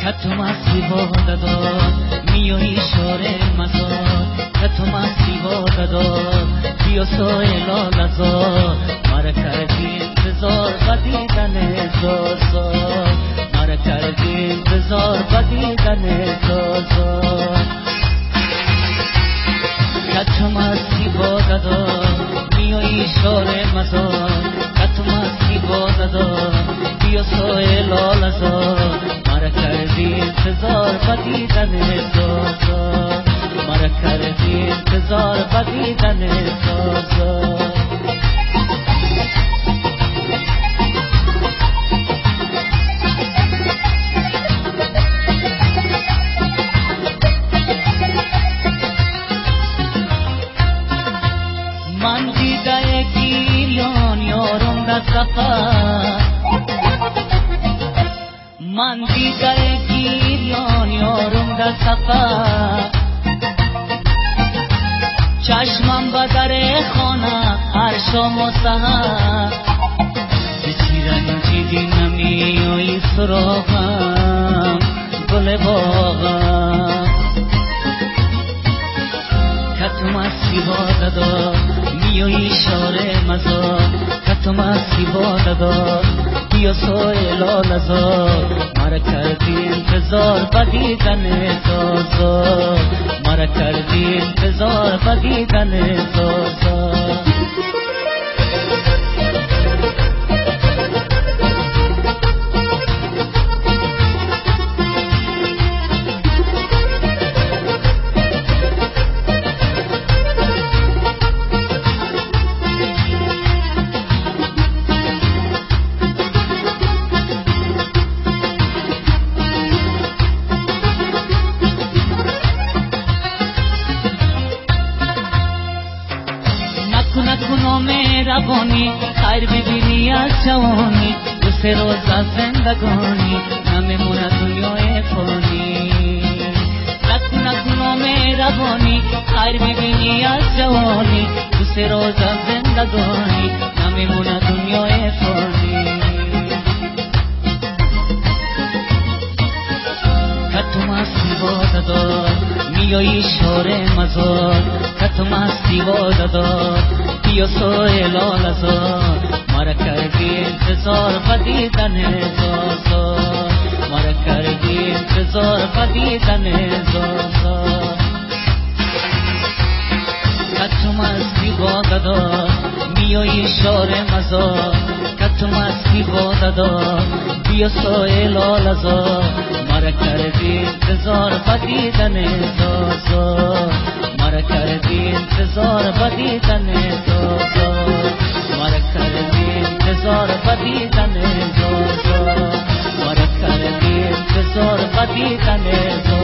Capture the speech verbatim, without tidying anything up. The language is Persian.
کتو مستی با دادار میایی شاره مزار کتو مستی با دادار بیا سایلا لزار مرا کردی انتظار بدیدن زازار مرا کردی انتظار بدیدن زازار کتو مستی با دادار میایی شاره مزار کتو مستی با دادار بیا سایلا لزار مرا کردی انتظار بدیدن زازار مرا کردی انتظار بدیدن زازار من دیده گیریان یارم در سفر من دیده گیریان یارم در سفر چشمم به در خانه هر شام و سحر به چی رنجیدی نمیایی سراغم گل باغم کتو مستی با دادار میایی شاره مزار کتو مستی با دادار بیا سایلا لزار مرا کردی انتظار بدیدن زازار مرا کردی انتظار بدیدن زازار نکنو مهربانی خیر ببینی از جوانی دو سه روز از زندگانی نمیمونه دنیای فانی نکنو مهربانی خیر ببینی از جوانی دو سه روز از زندگانی نمیمونه دنیای فانی کتو مستی با دادار میایی شاره مزار کتو مستی با دادار بیا سایلا لزار مرا کردی انتظار بدیدن زازار مرا کردی انتظار بدیدن زازار کتو مستی با دادار میایی شاره مزار کتو مستی با دادار بیا سایلا لزار مرا کردی انتظار بدیدن زازار مرا کردی انتظار بدیدن زازار مرا کردی انتظار بدیدن زازار مرا کردی انتظار بدیدن زازار